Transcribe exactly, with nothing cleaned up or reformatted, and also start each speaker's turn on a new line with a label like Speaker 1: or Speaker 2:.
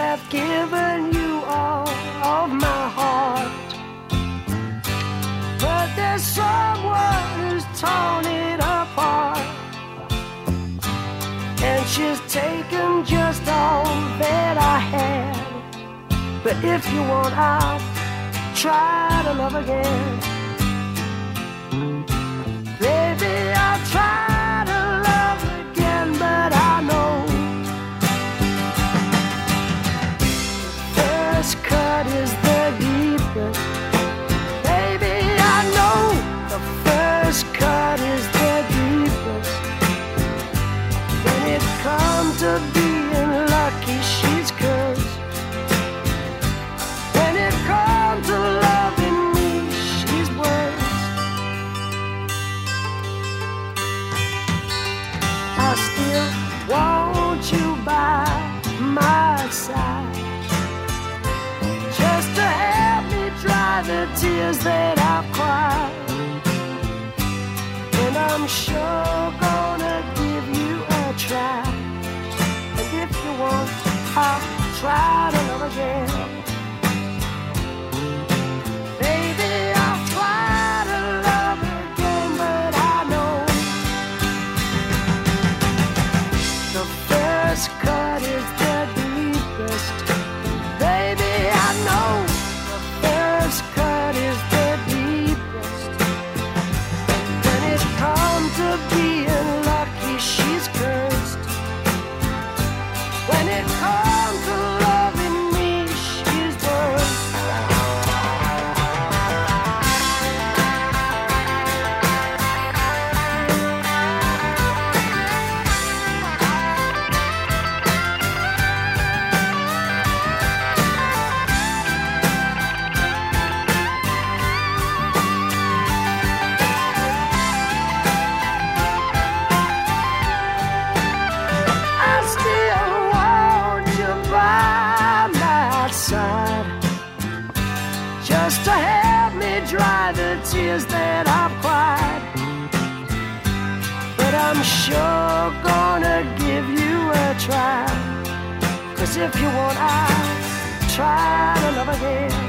Speaker 1: have given you all of my heart, but there's someone who's torn it apart, and she's taken just all that I had. But if you want, I'll try to love again. Baby, I'll try to love again, but I know first cut is the deepest. Baby, I know the first cut is the deepest. When it comes to being lucky, she's cursed. When it comes to loving me, she's worse. I still want you by my side, just to help me dry the tears that I've cried. And I'm sure gonna give you a try. And if you want, I'll try to love again. Baby, I'll try to love again, but I know the first cut is the deepest. Baby, I know the first cut is the deepest. When it comes to being lucky, she's cursed. When it comes to loving me, she's worse. I still want you by my side, just to help me dry the tears that I've cried. But I'm sure gonna give you a try, 'cause if you want, I'll try to love again.